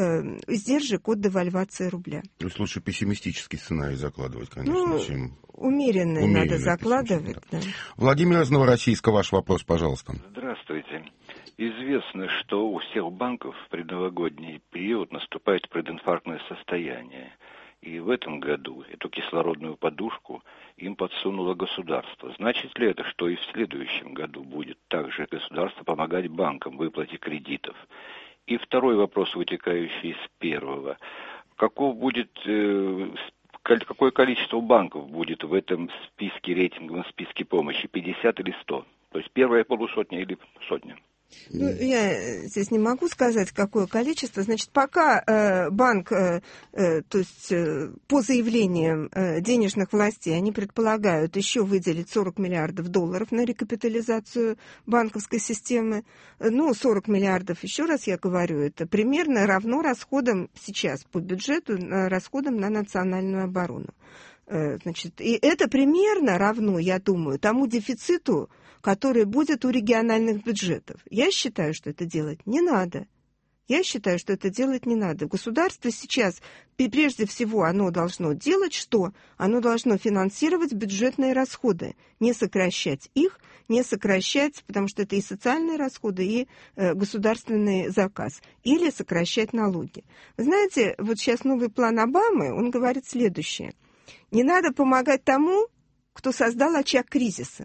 издержек от девальвации рубля. То есть лучше пессимистический сценарий закладывать, конечно, ну, чем... Умеренный, умеренный надо закладывать. Да. Да. Владимир из Новороссийска, ваш вопрос, пожалуйста. Здравствуйте. Известно, что у всех банков в предновогодний период наступает прединфарктное состояние. И в этом году эту кислородную подушку им подсунуло государство. Значит ли это, что и в следующем году будет также государство помогать банкам в выплате кредитов? И второй вопрос, вытекающий из первого. Каков будет, э, какое количество банков будет в этом списке, рейтинговом списке помощи? пятьдесят или сто? То есть первая полусотня или сотня? Ну, я здесь не могу сказать, какое количество. Значит, пока э, банк, э, э, то есть э, по заявлениям э, денежных властей, они предполагают еще выделить сорок миллиардов долларов на рекапитализацию банковской системы. Ну, сорок миллиардов, еще раз я говорю, это примерно равно расходам сейчас по бюджету, расходам на национальную оборону. Э, значит, и это примерно равно, я думаю, тому дефициту, который будет у региональных бюджетов. Я считаю, что это делать не надо. Я считаю, что это делать не надо. Государство сейчас, прежде всего, оно должно делать что? Оно должно финансировать бюджетные расходы, не сокращать их, не сокращать, потому что это и социальные расходы, и э, государственный заказ, или сокращать налоги. Вы знаете, вот сейчас новый план Обамы, он говорит следующее. Не надо помогать тому, кто создал очаг кризиса.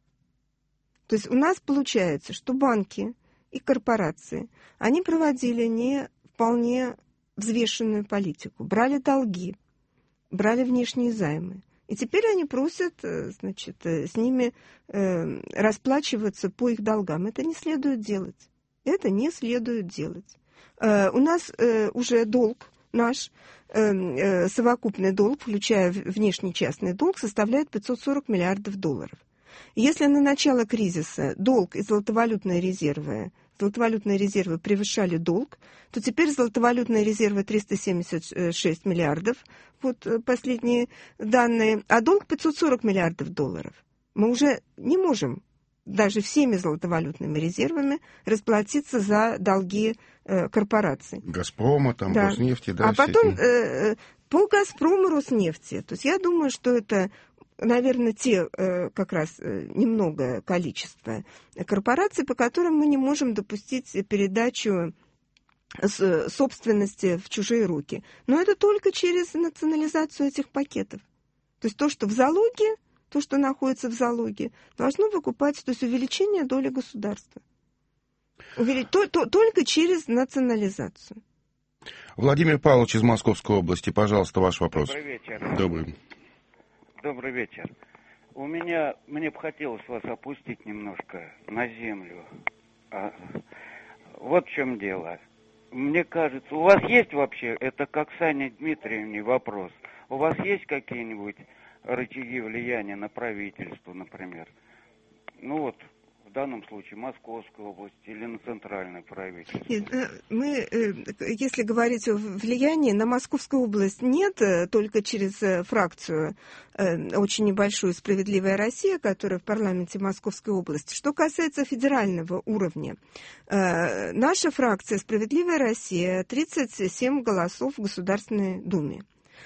То есть у нас получается, что банки и корпорации, они проводили не вполне взвешенную политику, брали долги, брали внешние займы. И теперь они просят, значит, с ними э, расплачиваться по их долгам. Это не следует делать. Это не следует делать. Э, у нас э, уже долг наш э, э, совокупный долг, включая внешний частный долг, составляет пятьсот сорок миллиардов долларов. Если на начало кризиса долг и золотовалютные резервы, золотовалютные резервы превышали долг, то теперь золотовалютные резервы триста семьдесят шесть миллиардов, вот последние данные, а долг пятьсот сорок миллиардов долларов. Мы уже не можем даже всеми золотовалютными резервами расплатиться за долги э, корпораций. Газпрома, там, да. Роснефти, да. А потом эти... э, по Газпрому, Роснефти. То есть я думаю, что это, наверное, те э, как раз э, немного количество корпораций, по которым мы не можем допустить передачу с, собственности в чужие руки. Но это только через национализацию этих пакетов. То есть то, что в залоге, то, что находится в залоге, должно выкупаться, то есть увеличение доли государства. Увели... То, то, только через национализацию. Владимир Павлович из Московской области, пожалуйста, ваш вопрос. Добрый вечер. Добрый. Добрый вечер. У меня, мне бы хотелось вас опустить немножко на землю. А, вот в чем дело. Мне кажется, у вас есть вообще, это к Оксане Дмитриевне вопрос, у вас есть какие-нибудь рычаги влияния на правительство, например? Ну вот, в данном случае Московской области или на центральное правительство? Мы, если говорить о влиянии, на Московскую область нет, только через фракцию очень небольшую «Справедливая Россия», которая в парламенте Московской области. Что касается федерального уровня, наша фракция «Справедливая Россия» тридцать семь голосов в Государственной Думе.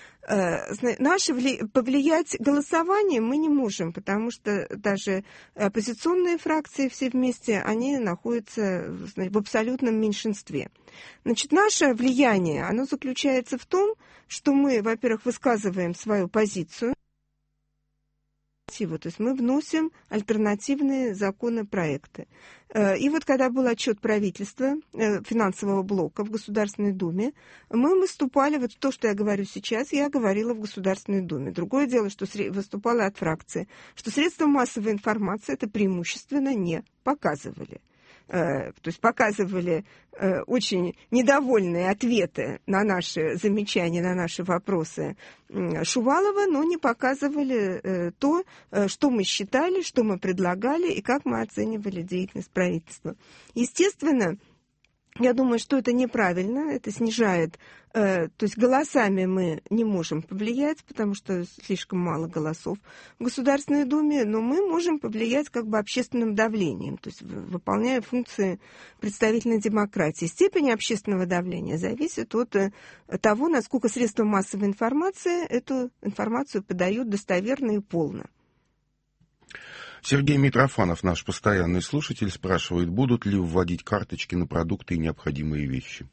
Наше вли... повлиять голосованием мы не можем, потому что даже оппозиционные фракции все вместе, они находятся в абсолютном меньшинстве. Значит, наше влияние, оно заключается в том, что мы, во-первых, высказываем свою позицию, то есть мы вносим альтернативные законопроекты. И вот когда был отчет правительства, финансового блока в Государственной Думе, мы выступали, вот то, что я говорю сейчас, я говорила в Государственной Думе. Другое дело, что выступала от фракции, что средства массовой информации это преимущественно не показывали. То есть показывали очень недовольные ответы на наши замечания, на наши вопросы Шувалова, но не показывали то, что мы считали, что мы предлагали и как мы оценивали деятельность правительства. Естественно, я думаю, что это неправильно, это снижает, э, то есть голосами мы не можем повлиять, потому что слишком мало голосов в Государственной Думе, но мы можем повлиять как бы общественным давлением, то есть выполняя функции представительной демократии. Степень общественного давления зависит от того, насколько средства массовой информации эту информацию подают достоверно и полно. Сергей Митрофанов, наш постоянный слушатель, спрашивает, будут ли вводить карточки на продукты и необходимые вещи?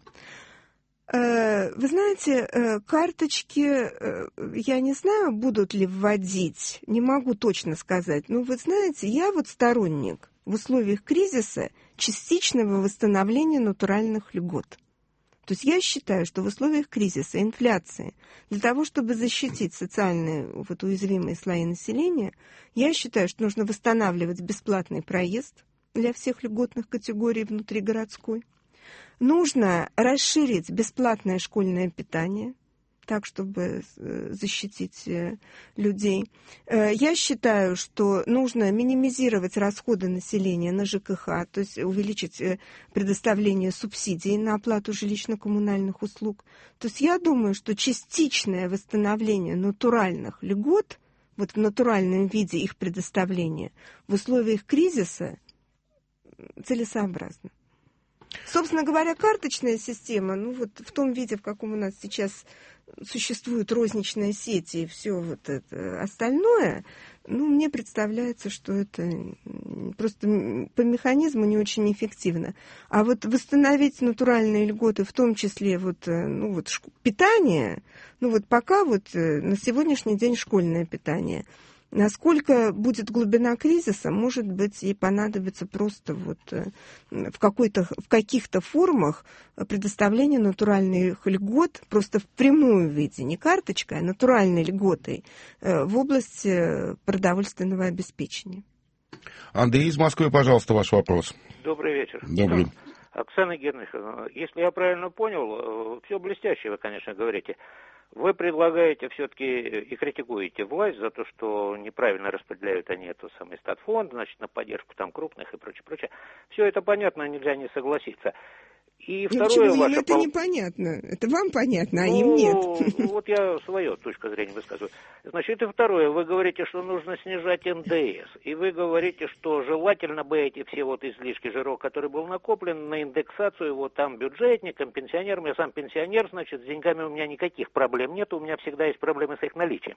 Вы знаете, карточки, я не знаю, будут ли вводить, не могу точно сказать, но вы знаете, я вот сторонник в условиях кризиса частичного восстановления натуральных льгот. То есть я считаю, что в условиях кризиса, инфляции, для того, чтобы защитить социальные вот, уязвимые слои населения, я считаю, что нужно восстанавливать бесплатный проезд для всех льготных категорий внутригородской. Нужно расширить бесплатное школьное питание, так, чтобы защитить людей. Я считаю, что нужно минимизировать расходы населения на ЖКХ, то есть увеличить предоставление субсидий на оплату жилищно-коммунальных услуг. То есть я думаю, что частичное восстановление натуральных льгот, вот в натуральном виде их предоставления, в условиях кризиса целесообразно. Собственно говоря, карточная система, ну вот в том виде, в каком у нас сейчас существуют розничные сети и все вот это остальное, ну, мне представляется, что это просто по механизму не очень эффективно. А вот восстановить натуральные льготы, в том числе вот, ну, вот питание, ну вот пока вот на сегодняшний день школьное питание, насколько будет глубина кризиса, может быть, и понадобится просто вот в, какой-то, в каких-то формах предоставления натуральных льгот, просто в прямую виде, не карточкой, а натуральной льготой в области продовольственного обеспечения. Андрей из Москвы, пожалуйста, ваш вопрос. Добрый вечер. Добрый. Оксана Генриховна, если я правильно понял, все блестяще вы, конечно, говорите. Вы предлагаете все-таки и критикуете власть за то, что неправильно распределяют они эту самый статфонд, значит, на поддержку там крупных и прочее, прочее. Все это понятно, нельзя не согласиться. И ну, второе почему? ваше... Им это непонятно. Это вам понятно, а ну, им нет. Вот я свою точку зрения высказываю. Значит, и второе. Вы говорите, что нужно снижать эн дэ эс. И вы говорите, что желательно бы эти все вот излишки жирок, который был накоплен, на индексацию вот там бюджетникам, пенсионерам. Я сам пенсионер, значит, с деньгами у меня никаких проблем нет. У меня всегда есть проблемы с их наличием.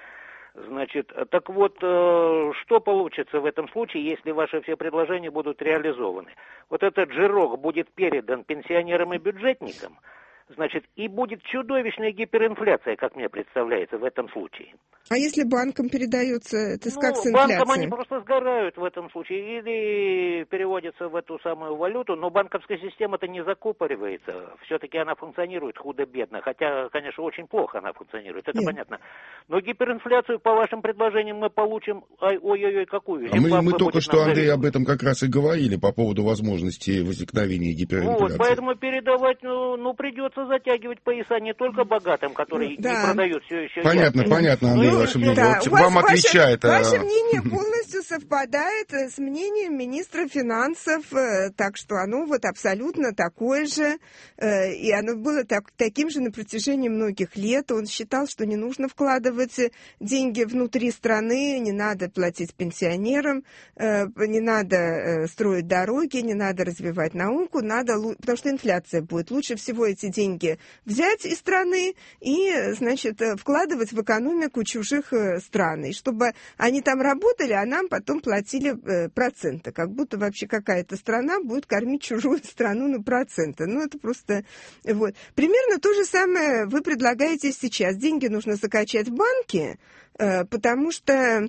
Значит, так вот, что получится в этом случае, если ваши все предложения будут реализованы? Вот этот жирок будет передан пенсионерам и бюджетникам, значит, и будет чудовищная гиперинфляция, как мне представляется, в этом случае. А если банкам передается, это ну, как с инфляцией? Банкам они просто сгорают в этом случае или переводятся в эту самую валюту, но банковская система-то не закупоривается. Все-таки она функционирует худо-бедно, хотя, конечно, очень плохо она функционирует, это Нет. понятно. Но гиперинфляцию, по вашим предложениям, мы получим, ой-ой-ой, какую? А мы, мы только что, Андрей, об этом как раз и говорили, по поводу возможности возникновения гиперинфляции. Вот, поэтому передавать, ну, ну придется затягивать пояса не только богатым, которые да. не продают все еще. Понятно, ясно. понятно, Андрей, ну, ваше мнение. Да, вот, вас, вам отвечает... Ваше, ваше мнение полностью совпадает с мнением министра финансов, так что оно вот абсолютно такое же, и оно было так, таким же на протяжении многих лет. Он считал, что не нужно вкладывать деньги внутри страны, не надо платить пенсионерам, не надо строить дороги, не надо развивать науку, надо, потому что инфляция будет. Лучше всего эти деньги взять из страны и, значит, вкладывать в экономику чужих стран, и чтобы они там работали, а нам потом платили проценты, как будто вообще какая-то страна будет кормить чужую страну на проценты. Ну, это просто... Вот. Примерно то же самое вы предлагаете сейчас. Деньги нужно закачать в банки, потому что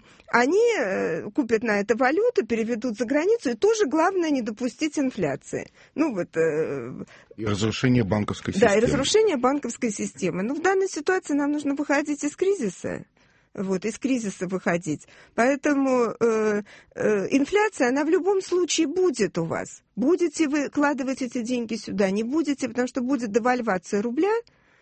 они купят на это валюту, переведут за границу, и тоже главное не допустить инфляции. Ну вот... И разрушение банковской системы. Да, и разрушение банковской системы. Но в данной ситуации нам нужно выходить из кризиса. Вот, из кризиса выходить. Поэтому э, э, инфляция, она в любом случае будет у вас. Будете вы вкладывать эти деньги сюда, не будете, потому что будет девальвация рубля,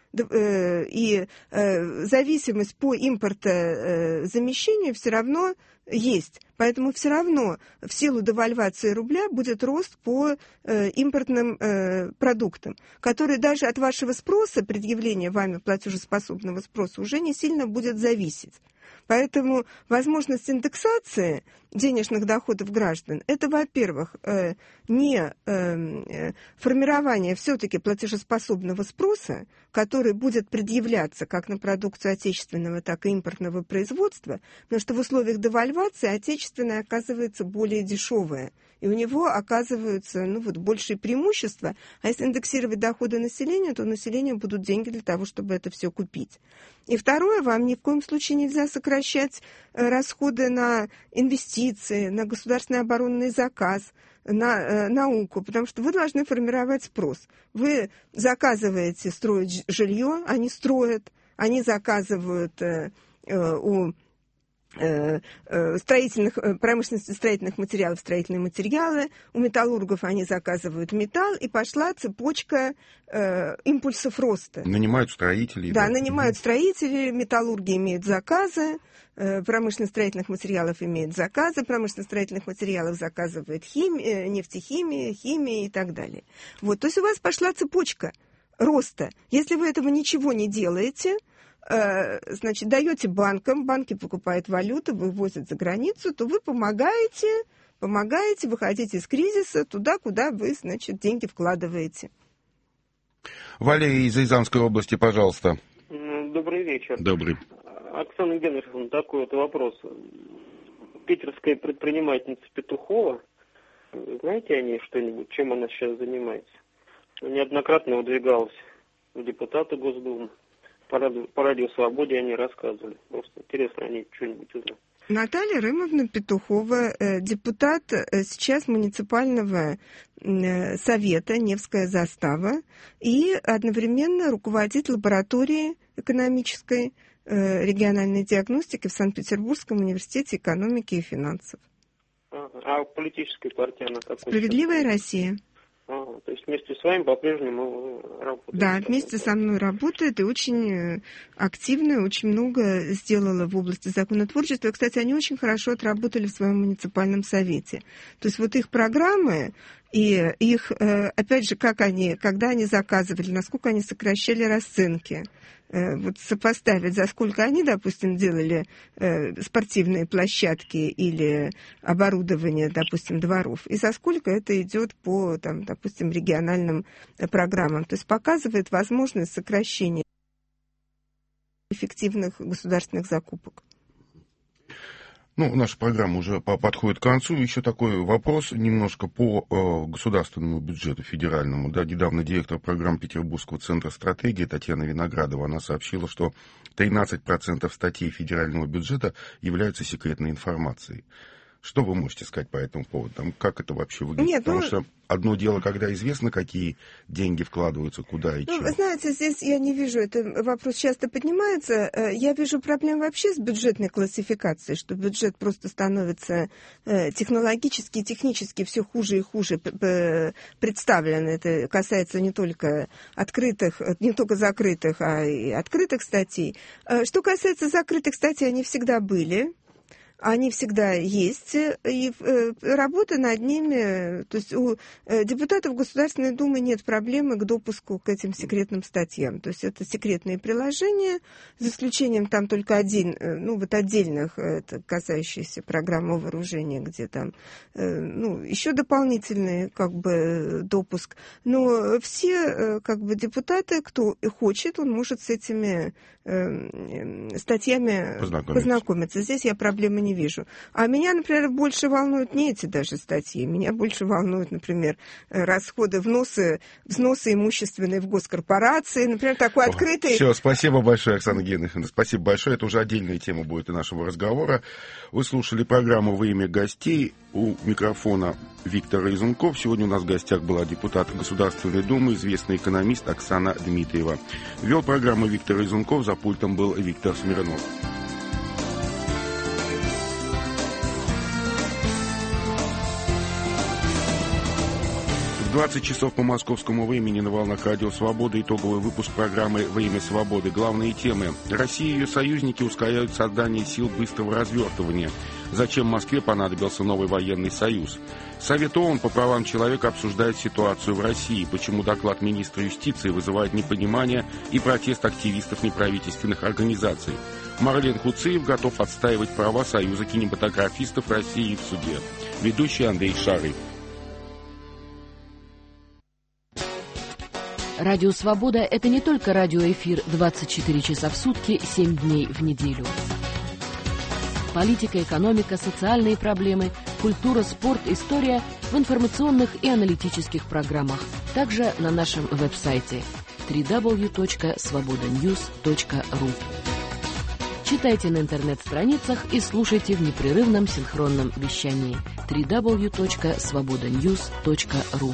и зависимость по импортозамещению все равно есть. Поэтому все равно в силу девальвации рубля будет рост по импортным продуктам, который даже от вашего спроса, предъявления вами платежеспособного спроса, уже не сильно будет зависеть. Поэтому возможность индексации денежных доходов граждан – это, во-первых, не формирование все-таки платежеспособного спроса, который будет предъявляться как на продукцию отечественного, так и импортного производства, потому что в условиях девальвации отечественное оказывается более дешевое, и у него оказываются ну, вот, большие преимущества. А если индексировать доходы населения, то у населения будут деньги для того, чтобы это все купить. И второе, вам ни в коем случае нельзя сокращать расходы на инвестиции, на государственный оборонный заказ, на э, науку, потому что вы должны формировать спрос. Вы заказываете строить жилье, они строят, они заказывают э, э, у строительных, промышленности строительных материалов, строительные материалы, у металлургов они заказывают металл, и пошла цепочка э, импульсов роста. Нанимают строителей. Да, да, нанимают строителей, металлурги имеют заказы, э, промышленность строительных материалов имеет заказы, промышленность строительных материалов заказывает химия, нефтехимия, химия и так далее. Вот, то есть у вас пошла цепочка роста. Если вы этого ничего не делаете, значит, даете банкам, банки покупают валюту, вывозят за границу, то вы помогаете, помогаете выходить из кризиса туда, куда вы, значит, деньги вкладываете. Валерий из Рязанской области, пожалуйста. Добрый вечер. Добрый. Оксана Генриховна, такой вот вопрос. Питерская предпринимательница Петухова, знаете о ней что-нибудь, чем она сейчас занимается? Неоднократно выдвигалась в депутаты Госдумы. По радио, по радио «Свободе» они рассказывали. Просто интересно они что-нибудь узнать. Наталья Рымовна Петухова, депутат сейчас муниципального совета «Невская застава» и одновременно руководит лабораторией экономической региональной диагностики в Санкт-Петербургском университете экономики и финансов. А, а политическая партия она какой? «Справедливая Россия». Ага. То есть вместе с вами по-прежнему работает. Да, вместе со мной работает и очень активно, очень много сделала в области законотворчества. Кстати, они очень хорошо отработали в своем муниципальном совете. То есть вот их программы и их, опять же, как они, когда они заказывали, насколько они сокращали расценки, вот сопоставить, за сколько они, допустим, делали э, спортивные площадки или оборудование, допустим, дворов, и за сколько это идет по, там, допустим, региональным программам. То есть показывает возможность сокращения эффективных государственных закупок. Ну, наша программа уже подходит к концу. Еще такой вопрос немножко по э, государственному бюджету федеральному. Да, недавно директор программы Петербургского центра стратегии Татьяна Виноградова, она сообщила, что тринадцать процентов статей федерального бюджета являются секретной информацией. Что вы можете сказать по этому поводу? Там, как это вообще выглядит? Нет, Потому ну... что одно дело, когда известно, какие деньги вкладываются, куда и ну, что. Вы знаете, здесь я не вижу, этот вопрос часто поднимается. Я вижу проблему вообще с бюджетной классификацией, что бюджет просто становится технологически, технически все хуже и хуже представлен. Это касается не только открытых, не только закрытых, а и открытых статей. Что касается закрытых статей, они всегда были. Они всегда есть, и работа над ними, то есть у депутатов Государственной Думы нет проблемы к допуску к этим секретным статьям. То есть это секретные приложения, за исключением там только один, ну вот отдельных, это касающиеся программы вооружения, где там, ну, еще дополнительный как бы допуск. Но все как бы депутаты, кто хочет, он может с этими статьями познакомиться. познакомиться. Здесь я проблемы не не вижу. А меня, например, больше волнуют не эти даже статьи. Меня больше волнуют, например, расходы, вносы, взносы имущественные в госкорпорации. Например, такой О, открытый... Все, спасибо большое, Оксана Генриховна. Спасибо большое. Это уже отдельная тема будет и нашего разговора. Вы слушали программу «Во имя гостей». У микрофона Виктор Изунков. Сегодня у нас в гостях была депутат Государственной Думы, известный экономист Оксана Дмитриева. Вел программу Виктор Изунков, за пультом был Виктор Смирнов. двадцать часов по московскому времени на волнах Радио Свобода. Итоговый выпуск программы «Во имя свободы». Главные темы. Россия и ее союзники ускоряют создание сил быстрого развертывания. Зачем Москве понадобился новый военный союз? Совет ООН по правам человека обсуждает ситуацию в России. Почему доклад министра юстиции вызывает непонимание и протест активистов неправительственных организаций? Марлен Хуциев готов отстаивать права Союза кинематографистов России в суде. Ведущий Андрей Шарый. Радио «Свобода» — это не только радиоэфир двадцать четыре часа в сутки, семь дней в неделю. Политика, экономика, социальные проблемы, культура, спорт, история в информационных и аналитических программах. Также на нашем веб-сайте дабл ю дабл ю дабл ю точка свобода ньюс точка ру. Читайте на интернет-страницах и слушайте в непрерывном синхронном вещании дабл ю дабл ю дабл ю точка свобода ньюс точка ру.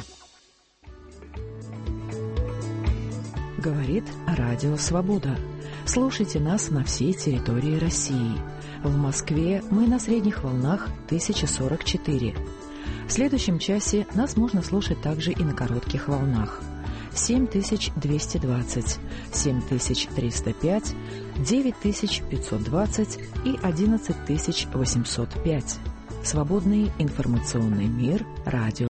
Говорит Радио Свобода. Слушайте нас на всей территории России. В Москве мы на средних волнах тысяча сорок четыре. В следующем часе нас можно слушать также и на коротких волнах. семь тысяч двести двадцать, семь тысяч триста пять, девять тысяч пятьсот двадцать и одиннадцать тысяч восемьсот пять. Свободный информационный мир. Радио